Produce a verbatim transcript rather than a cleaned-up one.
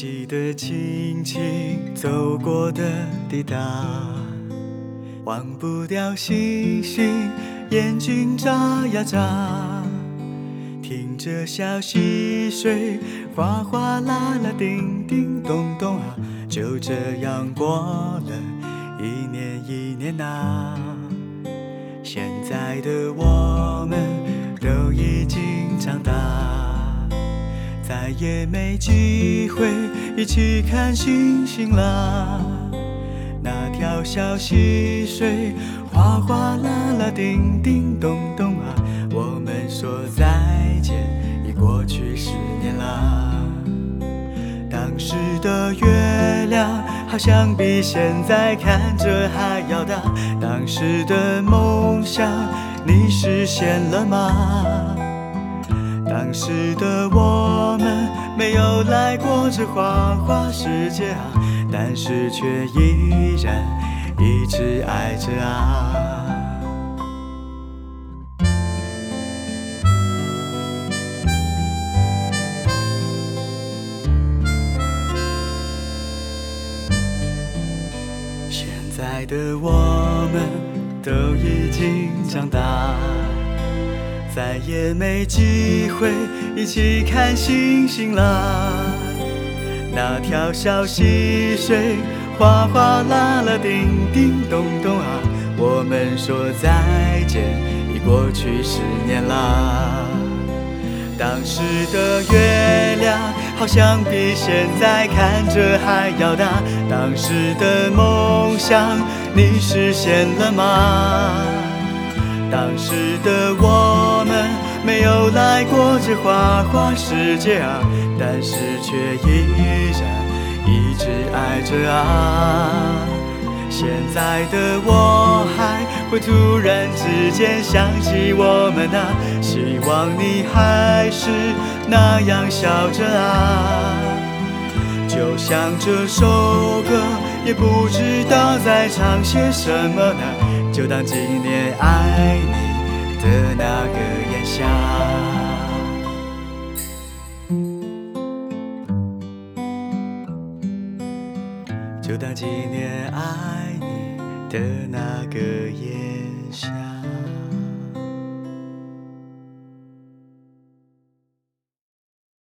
记得轻轻走过的滴答，忘不掉星星眼睛眨呀眨，听着小溪水哗哗啦啦叮叮咚咚啊，就这样过了一年一年啊。现在的我们都已经长大，再也没机会一起看星星啦。那条小溪水哗哗啦啦叮叮咚咚啊，我们说再见已过去十年啦。当时的月亮好像比现在看着还要大，当时的梦想你实现了吗？当时的我们没有来过这花花世界啊，但是却依然一直爱着啊。现在的我们都已经长大，再也没机会一起看星星啦。那条小溪水哗哗啦啦叮叮咚咚啊，我们说再见已过去十年啦。当时的月亮好像比现在看着还要大，当时的梦想你实现了吗？当时的我们没有来过这花花世界啊，但是却依然一直爱着啊。现在的我还会突然之间想起我们啊，希望你还是那样笑着啊。就像这首歌也不知道在唱些什么呢，就当纪念爱你的那个炎夏。就当纪念爱你的那个炎夏。